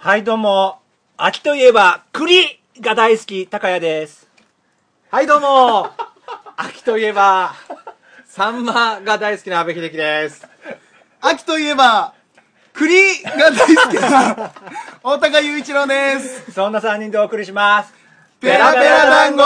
はいどうも、秋といえば栗が大好き高谷です。 はいどうも秋といえばサンマが大好きな阿部秀樹です。 秋といえば栗が大好きな大高雄一郎です。 そんな3人でお送りします。 ペラペラ団子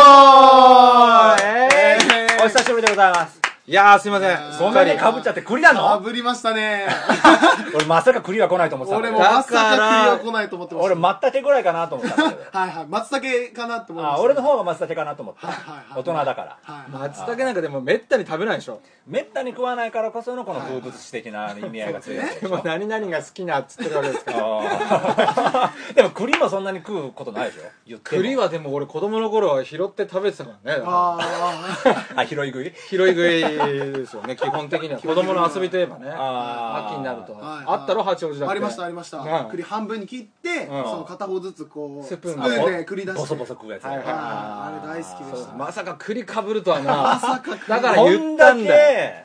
お久しぶりでございます。 いやーすいません、 ごめんね、かぶっちゃって栗なの？ かぶりましたね。 俺まさか栗は来ないと思ってたんだけど。 俺もまさか栗は来ないと思ってました。 俺松茸ぐらいかなと思ったんだけど。 はいはい、松茸かなと思いました。 俺の方が松茸かなと思った。 はいはいはい、 大人だから。 はい松茸なんかでもめったに食べないでしょ。 めったに食わないからこそのこの風物詩的な意味合いが強いでしょ。 でも何々が好きなっつってるわけですからでも栗もそんなに食うことないでしょ。言っても栗はでも俺子供の頃は拾って食べてたからね。 あ、拾い食い？ 拾い食いですよね基本的には。子供の遊びといえばね、秋になるとあったろ、八王子だって。 ありましたありました。栗半分に切ってその片方ずつこうスプーンで栗出してボソボソ食うやつ。 あれ大好きでした。 まさか栗かぶるとはな。 まさかだから言ったんだよ。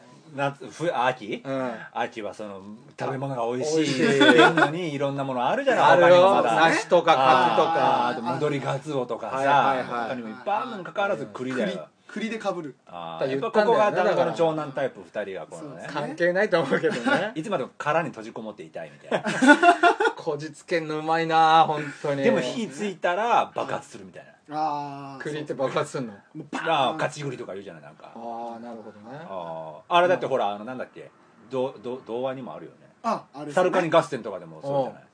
秋はその食べ物が美味しいっていうのにいろんなものあるじゃない。 あるよ、 他にもまだ梨とか柿とか、 あと緑ガツオとかはいさ、 はいはい他にもいっぱいあるのに関わらず栗だよ。 栗でかぶる。 やっぱここが団子の長男タイプ2人がこのね、 関係ないと思うけどね。 いつまでも殻に閉じこもっていたいみたいな。 こじつけんのうまいな本当に。 でも火ついたら爆発するみたいな。 栗って爆発すんの？ 勝ち栗とか言うじゃない、なんか。 ああなるほどね。 あれだってほらなんだっけ、童話にもあるよね。サルカニ合戦とかでもそうじゃない。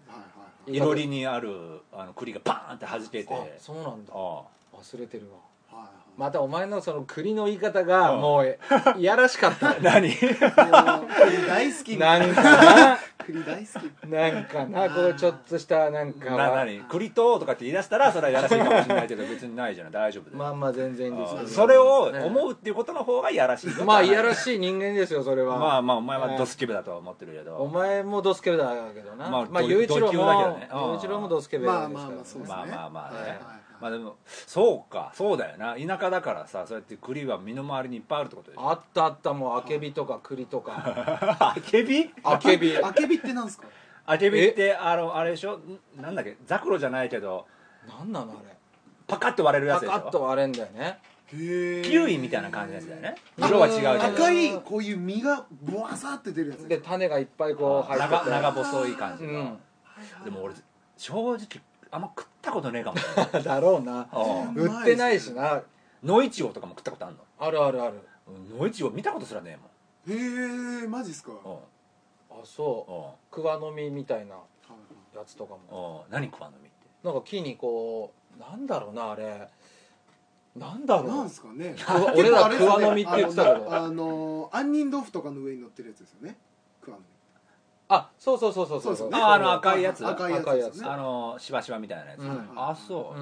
いろりにある栗がパーンって弾けて。 そうなんだ。忘れてるわ。またお前のその栗の言い方がもういやらしかった。 何？ 栗大好き。 なんかな栗大好き。 なんかな、こうちょっとしたなんか何栗ととかって言い出したらそれはやらしいかもしれないけど別にないじゃない、大丈夫で。 まあまあ全然いいんですけど、 それを思うっていうことの方がいやらしい。 まあいやらしい人間ですよそれは。 まあまあお前はドスケベだとは思ってるけど。 お前もドスケベだけどな。まあ雄一郎もドスケベですから。 まあまあそうですね。 まあね。まあでもそうか、そうだよな、田舎だからさ、そうやって栗は身の回りにいっぱいあるってことでしょ。 あったあった、もうあけびとか栗とか。 あけび？ あけびってなんですか？ あけびってあれでしょ、なんだっけ、ザクロじゃないけどなんなのあれ、 パカッと割れるやつでしょ。 パカッと割れんだよね。 キウイみたいな感じのやつだよね。色は違うけど赤いこういう実がボワサって出るやつで、種がいっぱいこう入ってて長細い感じの。でも俺正直あんま食ったことねえかも。 だろうな。売ってないしな。 野いちごとかも食ったことあるの？ あるあるある。 野いちご見たことすらねえもん。 へえ、マジっすか？ あ、そう。クワの実みたいなやつとかも。 何クワの実って？ なんか木にこう、なんだろうなあれ。なんだろう。 なんすかね。 俺らクワの実って言ってたけど。 杏仁豆腐とかの上に乗ってるやつですよね。クワの実。 あ、そうそう。 赤いやつ。 赤いやつ。 しばしばみたいなやつ。あ、そう。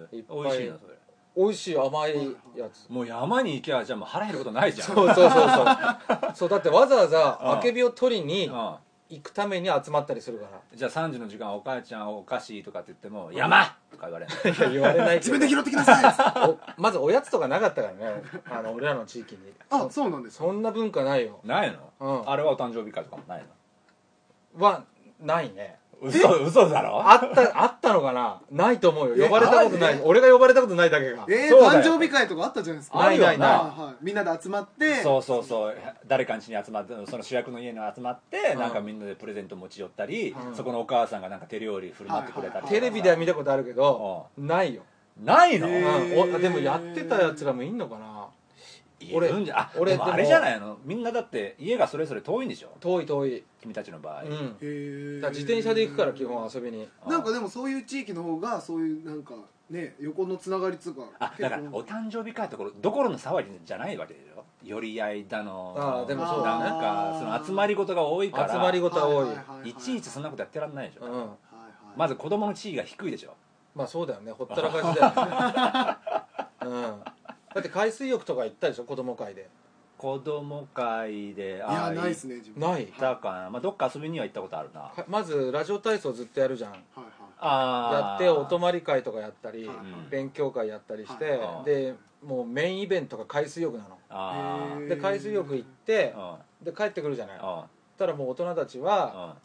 美味しいなそれ。 美味しい甘いやつ。 もう山に行けばじゃあもう腹減ることないじゃん。 そうだってわざわざあけびを取りに行くために集まったりするから。 じゃあ3時の時間お母ちゃんおかしいとかって言っても山とか言われる。 いや言われない。 自分で拾ってきなさい。 まずおやつとかなかったからね。俺らの地域に。 あ、そうなんです。 そんな文化ないよ。 ないの？あれはお誕生日会とかもないの？はないね。 嘘だろ？ あったのかな？ないと思うよ。呼ばれたことない。俺が呼ばれたことないだけが。 誕生日会とかあったじゃないですか。 ない。 みんなで集まって。 そう誰かん家に集まってその主役の家に集まってなんかみんなでプレゼント持ち寄ったり、そこのお母さんがなんか手料理振る舞ってくれたり。 テレビでは見たことあるけどないよ。 ないの？ でもやってたやつらもいんのかな？ 俺でもあれじゃないの、みんなだって家がそれぞれ遠いんでしょ？ 遠い君たちの場合。 だから自転車で行くから基本遊びに。 なんかでもそういう地域の方がそういうなんかね横のつながりつうか。 だからお誕生日会ところどころの騒ぎじゃないわけでしょ。寄り合いだの。 でもそうだね。 なんかその集まり事が多いから。 集まり事が多い。 いちいちそんなことやってらんないでしょ。まず子供の地位が低いでしょ。 まあそうだよね、ほったらかしだよね。だって海水浴とか行ったでしょ、子供会で。 子供会で。 いや、ないっすね。 ないだからまあどっか遊びには行ったことあるな。 まずラジオ体操ずっとやるじゃん。 やってお泊まり会とかやったり勉強会やったりして、でもうメインイベントが海水浴なの。で海水浴行ってで帰ってくるじゃない。たらもう大人たちは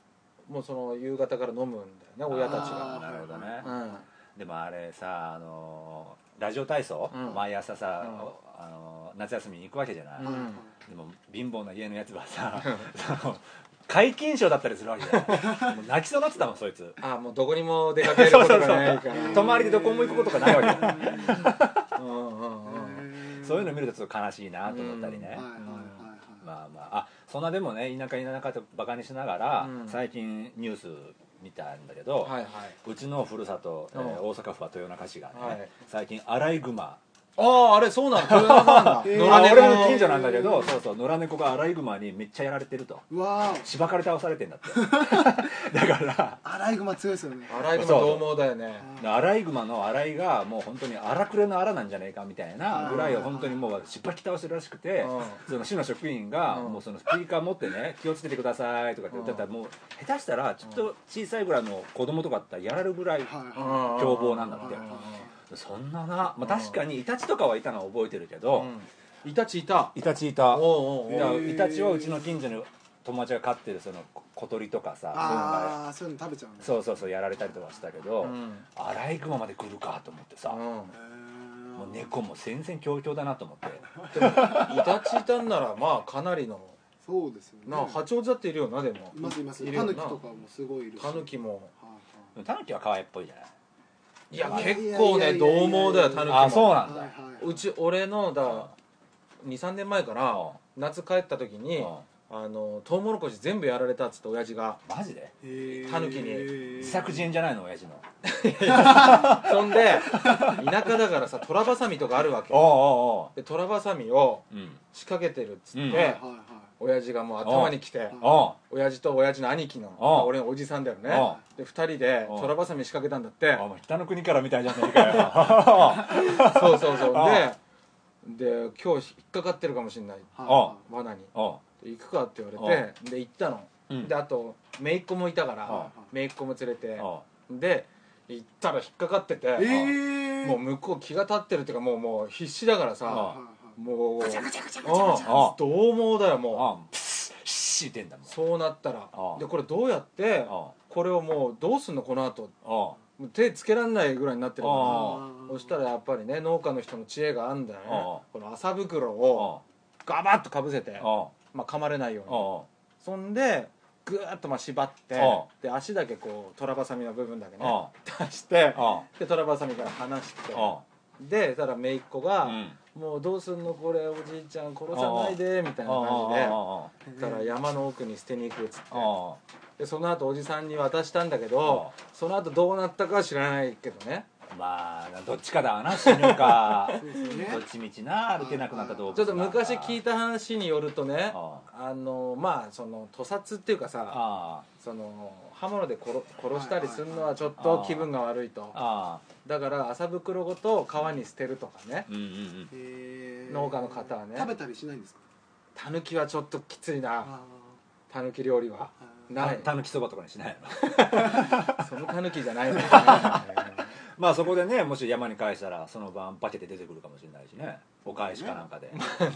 もうその夕方から飲むんだよね親たちが。 なるほどね、でもあれさラジオ体操、毎朝さ、夏休みに行くわけじゃない、でも貧乏な家のやつはさ皆勤賞だったりするわけじゃないもう泣きそうになってたもんそいつ。 もうどこにも出かけることがないから泊まりでどこも行くことがないわけそういうの見るとちょっと悲しいなと思ったりね。まあそんなでもね田舎とバカにしながら、最近ニュース見たんだけど、うちのふるさと、大阪府は豊中市がね、最近アライグマ、 あれそうなの、豊中なんだ俺の近所なんだけど、そう野良猫がアライグマにめっちゃやられてると。しばかれ倒されてんだってだからアライグマ強いですよね。 アライグマ獰猛だよね。 アライグマのアライがもう本当に荒くれの荒なんじゃねえかみたいなぐらいを本当にもうしばき倒してるらしくて、その市の職員がもうそのスピーカー持ってね気をつけてくださいとかって言ってたら、もう下手したらちょっと小さいぐらいの子供とかだったらやられるぐらい凶暴なんだって。そんなな、確かにイタチとかはいたのは覚えてるけど、 イタチいた。 イタチはうちの近所の友達が飼ってるその小鳥とかさ、 そういうの食べちゃうね。 そうやられたりとかしたけど、アライグマまで来るかと思ってさ、もう猫も全然強々だなと思って。 でもイタチいたんならまあかなりの。 そうですよね。 八王子だっているよな。でもいますタヌキとかもすごいいるし。 タヌキもタヌキは可愛いっぽいじゃない。 いや結構ね獰猛だよタヌキも。 そうなんだ。 俺の2,3年前から夏帰った時にトウモロコシ全部やられたっつって親父が。 マジで？ タヌキに。 自作自演じゃないの親父の。 そんで田舎だからさトラバサミとかあるわけで、トラバサミを仕掛けてるっつって親父がもう頭にきて、親父と親父の兄貴の俺のおじさんだよね、で2人でトラバサミ仕掛けたんだって。 北の国からみたいじゃねえかよ。 そうで今日引っかかってるかもしれない罠に行くかって言われて、で行ったの、であと姪っ子もいたから姪っ子も連れて、で行ったら引っかかってて、もう向こう気が立ってるっていうかもう必死だからさ、もう獰猛だよもう。 プシッシッてんだもん。 そうなったらでこれどうやってこれをもうどうすんのこの後、手つけらんないぐらいになってるから、そしたらやっぱりね農家の人の知恵があんだよね。この麻袋をガバッとかぶせて、噛まれないように、そんでグーッと縛って、で足だけこうトラバサミの部分だけね出して、でトラバサミから離して、でただ姪っ子がもうどうすんのこれおじいちゃん殺さないでみたいな感じで、だから山の奥に捨てに行くっつって、でその後おじさんに渡したんだけど、その後どうなったかは知らないけどね。 まあどっちかだわな、死ぬかどっちみちな歩けなくなった動物。 ちょっと昔聞いた話によるとね、まあその屠殺っていうかさ、その刃物で殺したりするのはちょっと気分が悪いと、だから麻袋ごと川に捨てるとかね、農家の方はね。 食べたりしないんですか？ タヌキはちょっときついな。タヌキ料理はない。 タヌキそばとかにしないの？そのタヌキじゃないの。 まあそこでね、もし山に返したらその晩化けて出てくるかもしれないしね、お返しかなんかで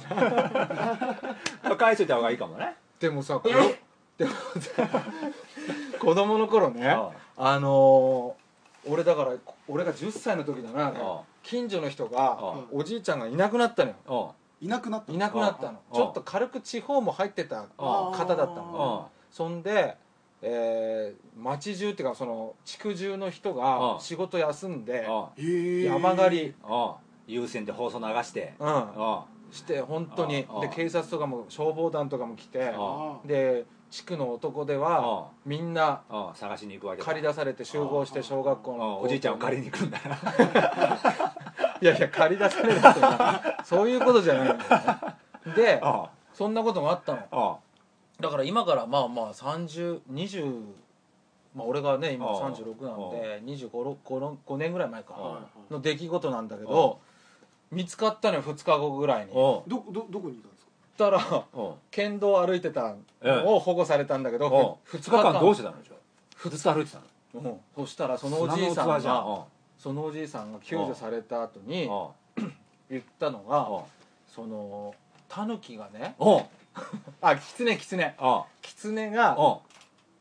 返しといた方がいいかもね。 でもさ子供の頃ね、俺だから俺が10歳の時だな、近所の人がおじいちゃんがいなくなったのよ。 いなくなったの。ちょっと軽く地方も入ってた方だったの。そんで町中っていうかその地区中の人が仕事休んで山狩り有線で放送流してして本当にで警察とかも消防団とかも来て、で地区の男ではみんな探しに行くわけだ。 借り出されて集合して小学校のおじいちゃんを借りに行くんだな。 いや借り出されるとかそういうことじゃないんだよね。でそんなこともあったの。だから今からまあ20俺がね今36なんで25年ぐらい前かの出来事なんだけど、見つかったのよ2日後ぐらいに。 どこにいたんですか？ たら県道を歩いてたのを保護されたんだけど、 2日間どうしてたの？じゃあ2日歩いてたの？そしたらそのおじいさんが救助された後に言ったのが、そのタヌキがねキツネが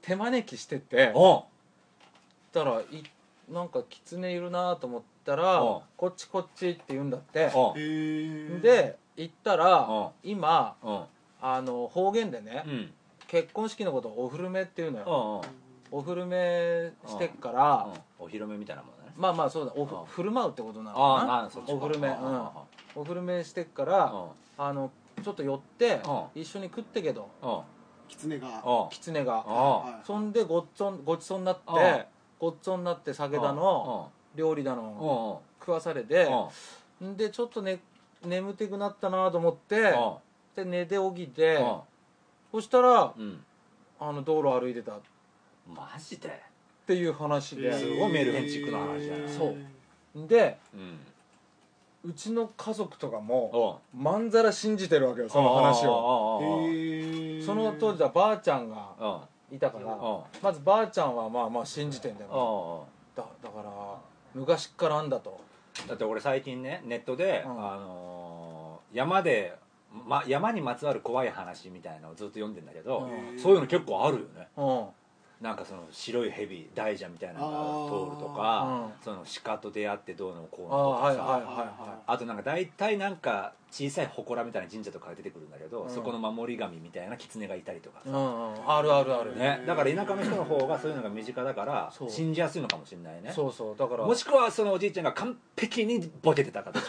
手招きしてて、たらなんか狐いるなと思ったらこっちこっちって言うんだって。で行ったら今方言でね、結婚式のことをお古めっていうのよ。お古めしてっから、 お披露目みたいなものね。 まあまあそうだ、振る舞うってことなのかな。お古め、お古めしてっから、ちょっと寄って一緒に食ってけど、 狐がそんでごちそうになって酒だの料理だの食わされて、でちょっと眠てくなったなと思って、で寝て起きて、そしたら道路歩いてた。 マジでっていう話で、 すごいメルヘンチックな話だな。 そうで、うちの家族とかもまんざら信じてるわけよ、その話を。その当時はばあちゃんがいたから、まずばあちゃんはまあまあ信じてんだよ。だから昔っからあんだと。 だって俺最近ねネットで山にまつわる怖い話みたいなのをずっと読んでんだけど、そういうの結構あるよね。なんかその白い蛇大蛇みたいなのが通るとか、その鹿と出会ってどうのこうのとかさ、あとなんか大体なんか小さい祠みたいな神社とかが出てくるんだけど、そこの守り神みたいな狐がいたりとかさ、 あるあるあるね。だから田舎の人の方がそういうのが身近だから信じやすいのかもしれないね。 そうそう、だからもしくはそのおじいちゃんが完璧にボケてたかと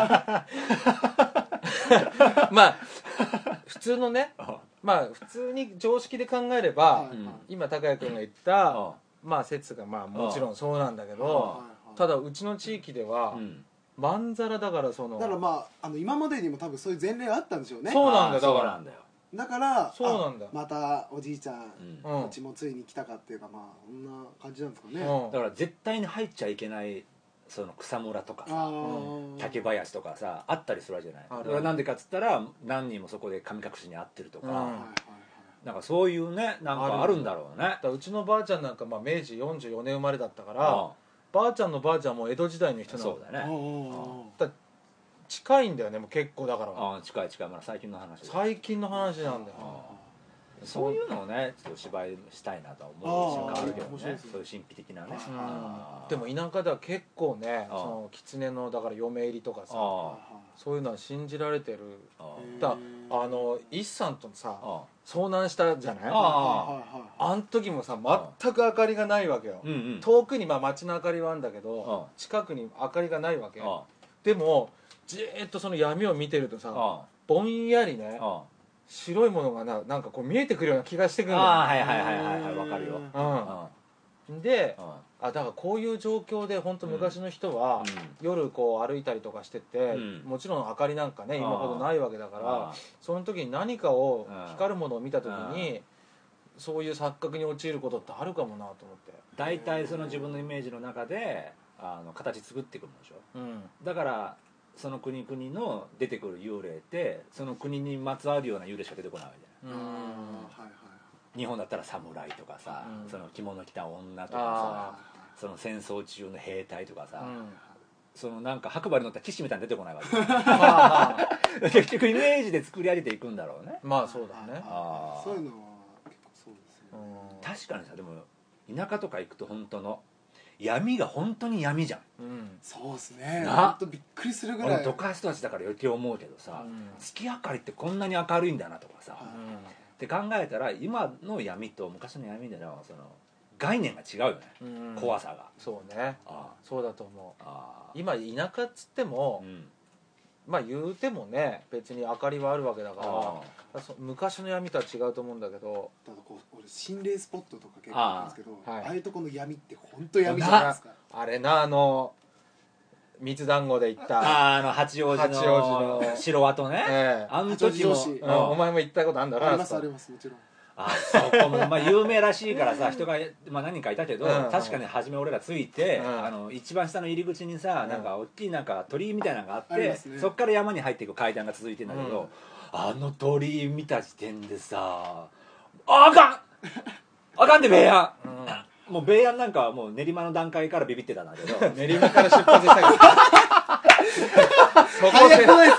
まあ普通のね、まあ普通に常識で考えれば、今高谷君が言ったまあ説がまあもちろんそうなんだけど、ただうちの地域ではまんざらだから、そのだからまあ今までにも多分そういう前例があったんでしょうね。 そうなんだよ、 だからそうなんだ、 またおじいちゃんこっちもついに来たかっていうか、まあこんな感じなんですかね。 だから絶対に入っちゃいけないその草むらとかさ、竹林とかさあったりするわけじゃない。それはなんでかっつったら何人もそこで神隠しに会ってるとか、なんかそういうね、なんかあるんだろうね。 うちのばあちゃんなんかまあ明治44年生まれだったから、ばあちゃんのばあちゃんも江戸時代の人なの。 そうだね。 だ近いんだよね、もう結構だから。 近い、まだ最近の話。 最近の話なんだよ。 そういうのをねちょっと芝居したいなとは思う瞬間あるけどね。そういう神秘的なね。 でも田舎では結構ね、その狐のだから嫁入りとかさ、そういうのは信じられてる。だ一さんとさ遭難したじゃない。あん時もさ全く明かりがないわけよ。遠くにまあ街の明かりはあるんだけど、近くに明かりがないわけ。でもじーっとその闇を見てるとさ、ぼんやりね白いものがなんかこう見えてくるような気がしてくるんだよ。 はいわかるよ。 でだからこういう状況で本当昔の人は夜こう歩いたりとかしてて、もちろん明かりなんかね今ほどないわけだから、その時に何かを光るものを見た時にそういう錯覚に陥ることってあるかもなと思って。 大体その自分のイメージの中で形作っていくんでしょ。だからその国々の出てくる幽霊ってその国にまつわるような幽霊しか出てこないわけじゃない。日本だったら侍とかさ、その着物着た女とかさ、その戦争中の兵隊とかさ、そのなんか白馬に乗った騎士みたいに出てこないわけ結局イメージで作り上げていくんだろうね。 まあそうだね。 そういうのは結構そうですね。 確かにさ、でも田舎とか行くと本当の闇が本当に闇じゃん。 そうですね。本当びっくりするぐらい。 都会人たちだから余計思うけどさ、月明かりってこんなに明るいんだなとかさ、って考えたら今の闇と昔の闇でのその概念が違うよね。怖さが。 そうね。そうだと思う。今田舎っつってもまあ言うてもね別に明かりはあるわけだから昔の闇とは違うと思うんだけど、 俺心霊スポットとか結構あるんですけど、ああいうとこの闇って本当闇じゃないですか。 あれな、三団子で行った八王子の城跡ね。あの時もお前も行ったことあるんだろ。 ありますもちろん。 そこもまあ有名らしいからさ人がまあ何人かいたけど、確かに初め俺らついて一番下の入り口にさなんか大きいなんか鳥居みたいなのがあって、そっから山に入っていく階段が続いてんだけど、あの鳥居見た時点でさあかんでベイヤン、もうベイヤンなんかはもう練馬の段階からビビってたんだけど練馬から出発したけどそこ早くないですか。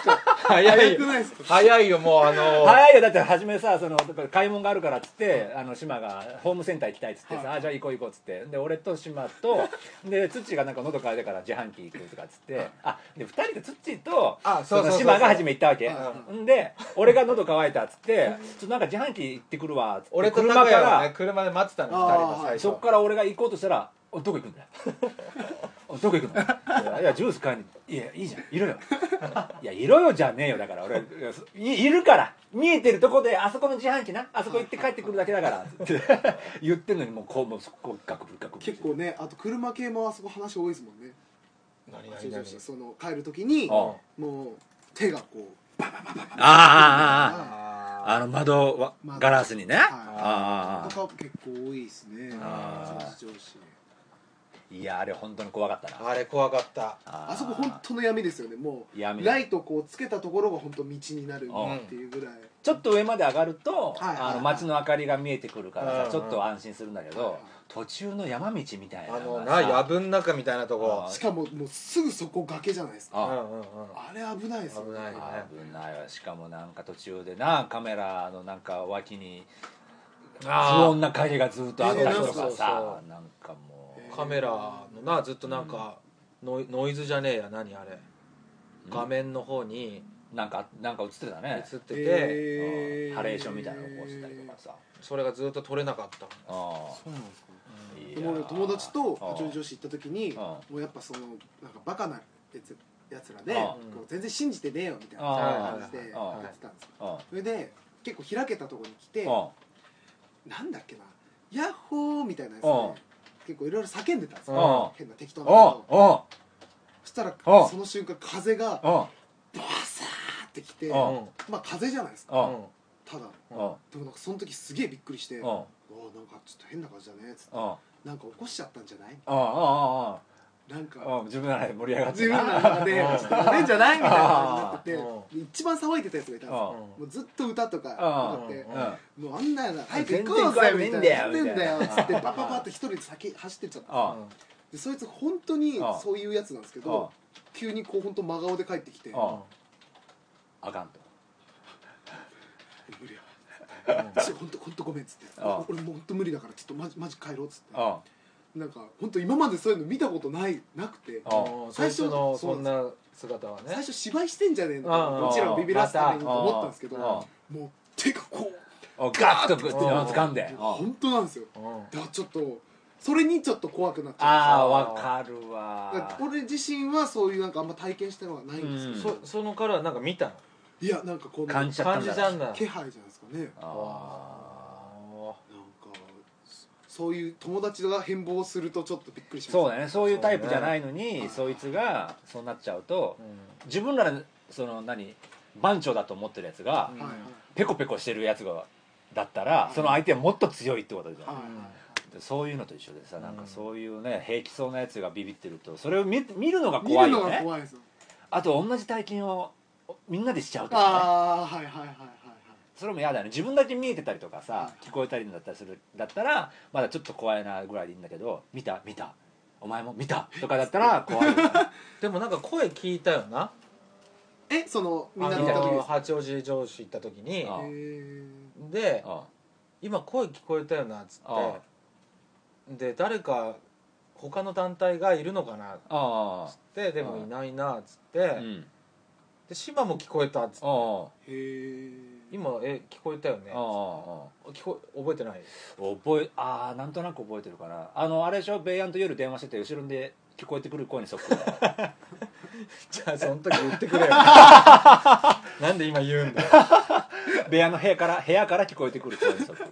早くないですか？早いよもう早いよ。だって初めさ買い物があるからっつって島がホームセンター行きたいっつってさ、じゃあ行こう行こうっつってで俺と島とでツッチーがなんか喉乾いてから自販機行くとかっつってで2人でツッチーと島が初め行ったわけんで俺が喉乾いたっつってちょっとなんか自販機行ってくるわっつって俺と高谷はね車で待ってたの2人が最初。 そっから俺が行こうとしたら「どこ行くんだよどこ行くの？いやジュース買いにいやいいじゃんいろよいやいろよじゃねえよだから俺いるから見えてるとこであそこの自販機なあそこ行って帰ってくるだけだからって言ってんのにもうそこガクブルガクブル結構ねあと車系もあそこ話多いですもんね。 何その帰る時にもう手がこうバババババ窓ガラスにねとか結構多いですね。上司いやあれ本当に怖かったな。 あれ怖かった。 あそこ本当の闇ですよね。もうライトこうつけたところが本当道になるっていうぐらい。 ちょっと上まで上がると街の明かりが見えてくるからさちょっと安心するんだけど途中の山道みたいな藪の中みたいなとこしかももうすぐそこ崖じゃないですか。あれ危ないですよね。 危ないわ。しかもなんか途中でなカメラのなんか脇に不穏な影がずっとあったりとかさなんかもうカメラのずっとなんかノイズじゃねえや何あれ画面の方になんか映ってたね。 映っててハレーションみたいなのを起こしたりとかさそれがずっと撮れなかった。 そうなんですか。友達と八王子女子行った時にもうやっぱそのなんかバカなやつらで全然信じてねえよみたいな感じでやってたんですよ。それで結構開けたところに来てなんだっけなヤッホーみたいなやつで結構いろいろ叫んでたんですよ。変な適当なことそしたらその瞬間風がバサーってきてまあ風じゃないですか。ただでもなんかその時すげえびっくりしてなんかちょっと変な感じだねっつってなんか起こしちゃったんじゃないなんか自分の中で盛り上がって自分の中でちょっとやれんじゃないみたいな感じになってて一番騒いでたやつがいたんですよ。もうずっと歌とか歌ってもうあんなよな早く行こうぜみたいなやってんだよっつってバババって一人で先走ってっちゃったんですよ。でそいつ本当にそういうやつなんですけど急にこう本当真顔で帰ってきてあかんと無理や本当ごめんっつって俺もう本当無理だからちょっとマジ帰ろうっつってなんか本当今までそういうの見たことなくて最初のそんな姿はね最初芝居してんじゃねえのもちろんビビらすためにと思ったんですけどもう手がこうガッと掴んで本当なんですよ。だからちょっとそれにちょっと怖くなっちゃう。 わかるわ。 俺自身はそういうなんかあんま体験したのがないんですけどそのからなんか見たのいやなんかこう感じちゃったんだ気配じゃないですかね。なんかそういう友達が変貌するとちょっとびっくりします。 そうだね。そういうタイプじゃないのにそいつがそうなっちゃうと自分らのその番長だと思ってるやつがペコペコしてるやつがだったらその相手はもっと強いってことじゃん。そういうのと一緒でさなんかそういうね平気そうなやつがビビってるとそれを見るのが怖いよね。あと同じ体験をみんなでしちゃうとかね。それも嫌だよね。自分だけ見えてたりとかさ聞こえたりだったらまだちょっと怖いなぐらいでいいんだけど見たお前も見たとかだったら怖いよね。 でもなんか声聞いたよな。 そのみんな見た時です八王子城市行った時にで今声聞こえたよなっつってで誰か他の団体がいるのかなっつってでもいないなっつってで島も聞こえたっつって今聞こえたよね覚えてない？ なんとなく覚えてるかな。あれでしょベイアンと夜電話してて後ろで聞こえてくる声にそっくりだよ。 じゃあその時言ってくれよ。なんで今言うんだよ。 ベイアンの部屋から聞こえてくる声にそっくり。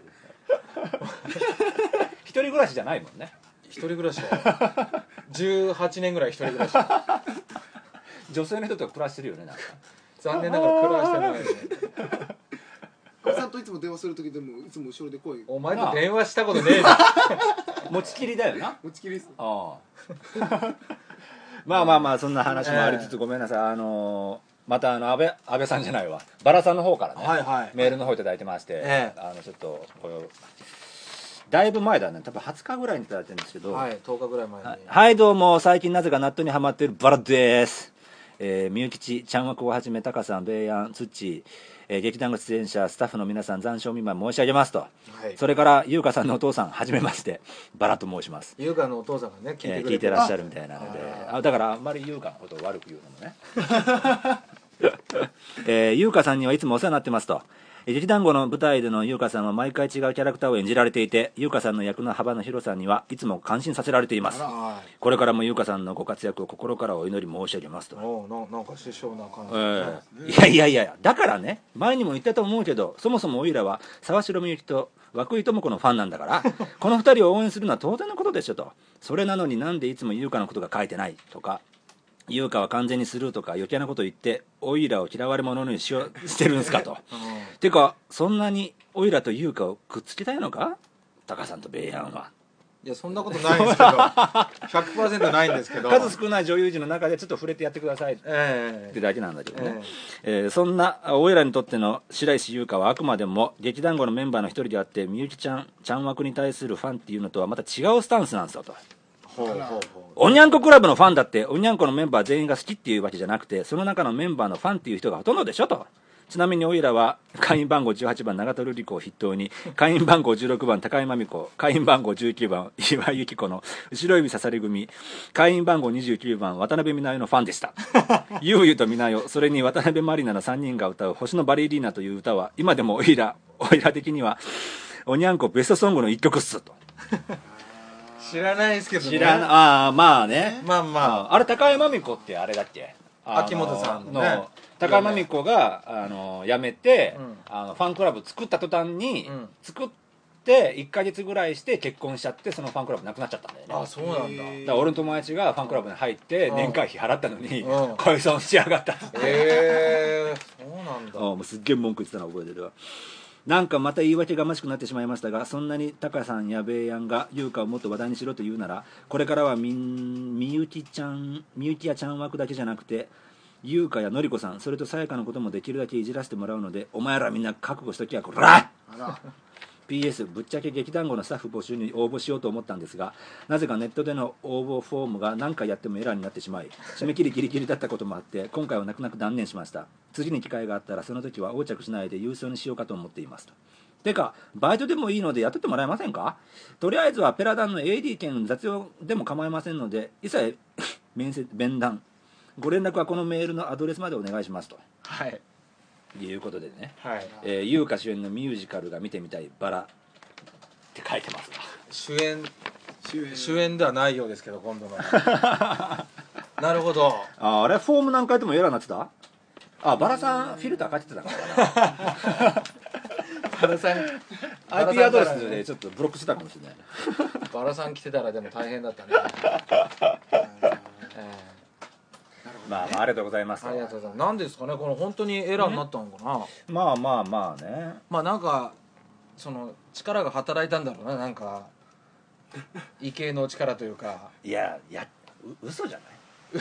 一人暮らしじゃないもんね。 一人暮らしだよ。18年ぐらい一人暮らし。 女性の人と暮らしてるよねなんか。 残念ながら暮らしてないよね。 おさんといつも電話する時でもいつも後ろで声お前と電話したことねえじゃん。 持ちきりだよな。 持ちきりです。 まあそんな話もありつつごめんなさい。また安倍さんじゃないわバラさんの方からねメールの方いただいてましてちょっとこれだいぶ前だね多分20日ぐらいにいただいてるんですけど 10日ぐらい前にはいどうも最近なぜか納豆にハマっているバラです。 みゆきち、ちゃんわくをはじめ、たかさん、べいやん、つっち、劇団の出演者、スタッフの皆さん、残暑見舞い申し上げますと、はい、それからゆうかさんのお父さん、はじめまして、バラと申します。 ゆうかのお父さんがね、 聞いてらっしゃるみたいなので、だからあんまりゆうかのことを悪く言うのもね。ゆうかさんにはいつもお世話になってますと。劇団後の舞台での優香さんは毎回違うキャラクターを演じられていて、優香さんの役の幅の広さにはいつも感心させられています。これからも優香さんのご活躍を心からお祈り申し上げますと。 なんか師匠な感じ、 いやだからね、前にも言ったと思うけど、そもそもおいらは沢城みゆきと涌井智子のファンなんだからこの二人を応援するのは当然のことでしょと。それなのになんでいつも優香のことが書いてないとか、優香は完全にスルーとか余計なこと言ってオイラを嫌われ者にしてるんすかとてかそんなにオイラと優香をくっつけたいのか、タカさんとベイヤンは。 いやそんなことないんですけど100% ないんですけど、 数少ない女優陣の中でちょっと触れてやってくださいってだけなんだけどね、そんなオイラにとっての白石優香はあくまでも劇団後のメンバーの一人であって、みゆきちゃん枠に対するファンっていうのとはまた違うスタンスなんですよと。おにゃんこクラブのファンだっておにゃんこのメンバー全員が好きっていうわけじゃなくて、その中のメンバーのファンっていう人がほとんどでしょと。ちなみにオイラは会員番号18番長戸瑠璃子を筆頭に会員番号16番高井真美子、会員番号19番岩井由紀子の後ろ指刺され組、会員番号29番渡辺美奈代のファンでした。ゆうゆと美奈代、それに渡辺満里奈の3人が歌う星のバレリーナという歌は今でもオイラ的にはおにゃんこベストソングの一曲っすと。 知らないですけどね。 まあね、 あれ高井真美子ってあれだっけ、 秋元さんのね、 高井真美子が辞めて、ファンクラブ作った途端に、作って1ヶ月ぐらいして結婚しちゃって、そのファンクラブなくなっちゃったんだよね。 あ、そうなんだ。 だから俺の友達がファンクラブに入って年会費払ったのに解散しやがったっつって、 そうなんだ。 もうすっげえ文句言ってたの覚えてるわ。なんかまた言い訳がましくなってしまいましたが、そんなにタカさんやベイヤンが優香をもっと話題にしろと言うなら、これからはみゆきやちゃん枠だけじゃなくて優香やのりこさん、それとさやかのこともできるだけいじらせてもらうので、お前らみんな覚悟しときやこら。PS ぶっちゃけ劇団後のスタッフ募集に応募しようと思ったんですが、なぜかネットでの応募フォームが何回やってもエラーになってしまい、締め切りギリギリだったこともあって今回は泣く泣く断念しました。次に機会があったらその時は横着しないで優勝にしようかと思っていますと。てかバイトでもいいので雇ってもらえませんか。とりあえずはペラダンの AD 兼雑用でも構いませんので、一切面談ご連絡はこのメールのアドレスまでお願いしますと。 はいいうことでね、 優香主演のミュージカルが見てみたいバラって書いてますか。 主演ではないようですけど今度のなるほど。 あれフォーム何回でもエラーになってた。バラさんフィルター書いてたのかな。 バラさん IP アドレスでちょっとブロックしてたかもしれない。 バラさん来てたらでも大変だったね。 ありがとうございます。 ありがとうございます。なんですかね、この本当にエラーになったのかな。 まあね。 なんかその力が働いたんだろうな、なんか異形の力というか。 いや嘘じゃない。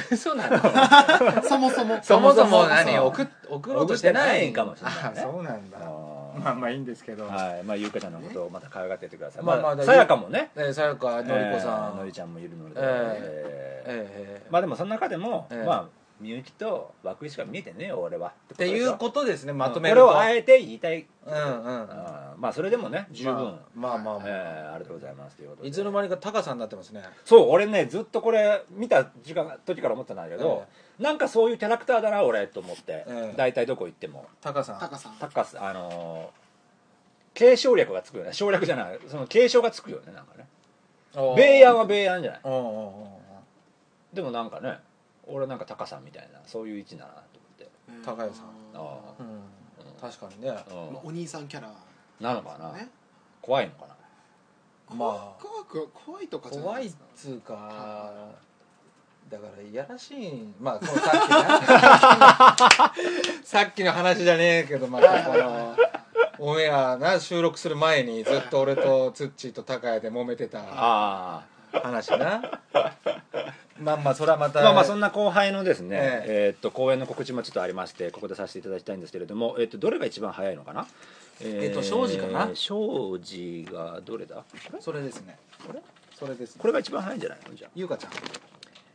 嘘なの。 そもそも何送ろうとしてないかもしれないね。 そうなんだ。まあいいんですけど。 優香ちゃんのことをまた可愛がってやってください。さやかもね。 さやかのりこさん、 のりちゃんもいるので。でもその中でもみゆきと涌井しか見えてねえよ俺はっていうことですね。まとめるとこれをあえて言いたい。それでもね十分ありがとうございますということで、 いつの間にかタカさんになってますね。 そう俺ねずっとこれ見た時から思ってたんだけど、なんかそういうキャラクターだな俺と思って、大体どこ行ってもタカさん継承略がつくよね。省略じゃない、その継承がつくよね。なんかねベイヤンはベイヤンじゃない。でもなんかね俺なんかタカさんみたいなそういう位置だなと思って。 高谷さん確かにね、 お兄さんキャラなのかな。怖いのかな。 怖いとかじゃな怖いっいですか。 つうかだからいやらしい。さっきの話じゃねえけど、またこのオンエア収録する前にずっと俺とツッチーと高谷で揉めてた話な。それはまたそんな後輩のですね、公演の告知もちょっとありまして、ここでさせていただきたいんですけれども、どれが一番早いのかな。 庄司かな。 庄司がどれだ。 それですね。それですね。 これが一番早いんじゃないの。じゃあ優香ちゃん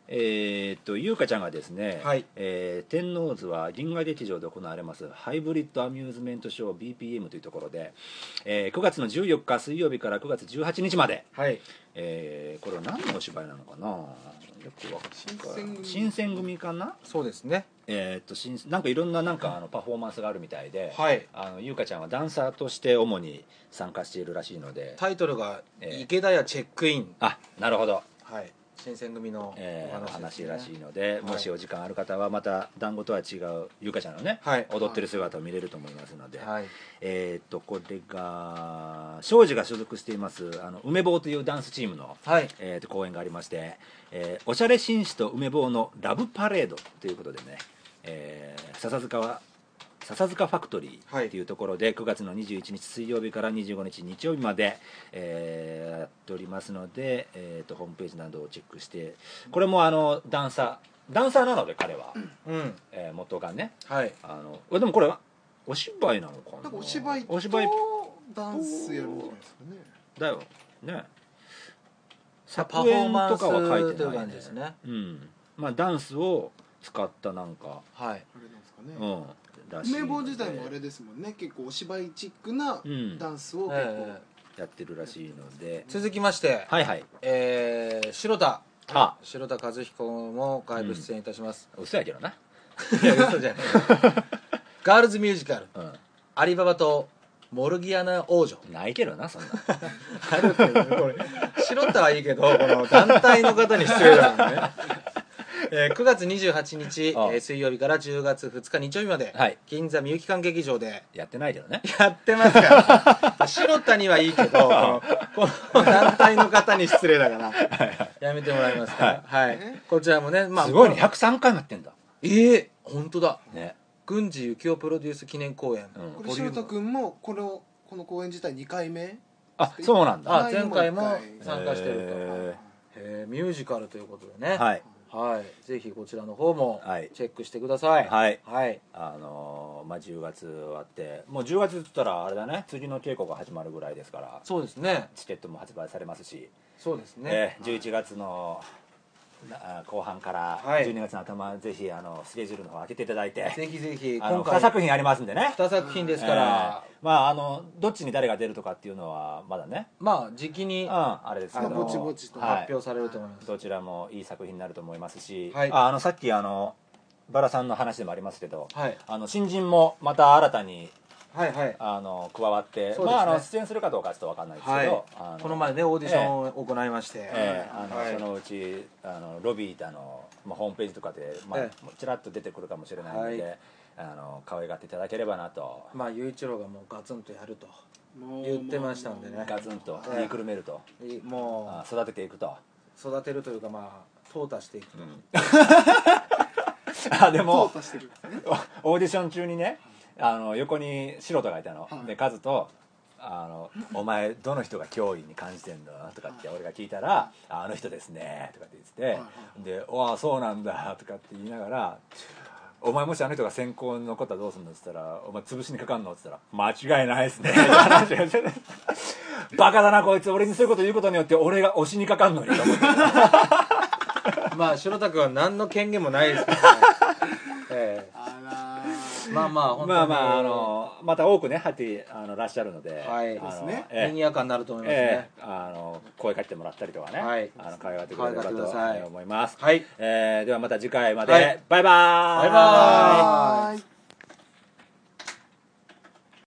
ゆうかちゃんがですね、 はい天王洲は銀河劇場で行われますハイブリッドアミューズメントショー BPM というところで、9月の14日水曜日から9月18日まで、 はい、 これは何のお芝居なのかな、よくわかんない。新選組かな。 そうですね。 なんかいろんなパフォーマンスがあるみたいで、 はい、 ゆうかちゃんはダンサーとして主に参加しているらしいので、 タイトルが池田屋チェックイン、 あ、なるほど、 はい、新選組のお話らしいので、もしお時間ある方はまた団子とは違うゆうかちゃんのね、 はい、 踊ってる姿を見れると思いますので、 はい、 これが庄司が所属しています梅坊というダンスチームの、 はい、 公演がありまして、おしゃれ紳士と梅坊のラブパレードということでね、笹塚ファクトリーというところで9月の21日水曜日から25日日曜日まで、やっておりますので、ホームページなどをチェックして、これもダンサーなので彼は、元がね、 はい、 でもこれはお芝居なのかな。 なんかお芝居とダンスやるんじゃないですかね。 だよね。 パフォーマンスという感じですね。 まあダンスを使ったなんか、 はい、 あれなんですかね。梅坊自体もあれですもんね、結構お芝居チックなダンスを結構やってるらしいので、 続きまして、 はいはい、 城田和彦も外部出演いたします。 嘘やけどな。 いや嘘じゃないガールズミュージカル、アリババとモルギアナ王女。 ないけどな、そんなあるけどね、これ城田はいいけど、この団体の方に失礼だからね9月28日、水曜日から10月2日日曜日まで、 はい、 銀座みゆき館劇場でやってないけどね。 やってますから城田にはいいけどこの団体の方に失礼だからやめてもらいますか。はい、こちらもね、 すごいね、103回もやってんだ。 本当だね。 郡司幸雄プロデュース記念公演、 これ城田君もこの公演自体2回目。 あ、そうなんだ。 前回も参加してると。ミュージカルということでね、 はいはい、ぜひこちらの方もチェックしてください。 はい、 はい、 10月終わって、もう10月っつったらあれだね、次の稽古が始まるぐらいですから。 そうですね。 チケットも発売されますし、 そうですね。 11月の後半から12月の頭、ぜひスケジュールの方開けていただいて、 ぜひぜひ今回2作品ありますんでね。 2作品ですから、 どっちに誰が出るとかっていうのはまだね、 時期にあれですけど、 ぼちぼちと発表されると思います。 どちらもいい作品になると思いますし、 はい、 さっきバラさんの話でもありますけど、 はい、 新人もまた新たにはいはい、 加わって、出演するかどうかちょっと分かんないですけど、 この前ねオーディションを行いまして、 そのうちロビーホームページとかでちらっと出てくるかもしれないので、可愛がっていただければなと。 雄一郎がもうガツンとやると言ってましたんでね、 ガツンと言いくるめると、もう育てていくと、 育てるというか淘汰していくと、でもオーディション中にね、横に素人がいたの、でカズとお前どの人が脅威に感じてんだとかって俺が聞いたら、あの人ですねとかって言ってて、でわあそうなんだとかって言いながら、お前もしあの人が選考に残ったらどうするのって言ったら、お前潰しにかかんのって言ったら、間違いないですねバカだなこいつ、俺にそういうこと言うことによって俺が押しにかかんのにと思って城田君は何の権限もないですからね本当にまた多くね入ってらっしゃるので、 賑やかになると思いますね。 声かけてもらったりとかね、可愛がってくれればと思います。 はい、 ではまた次回まで、バイバーイ。 バイバーイ。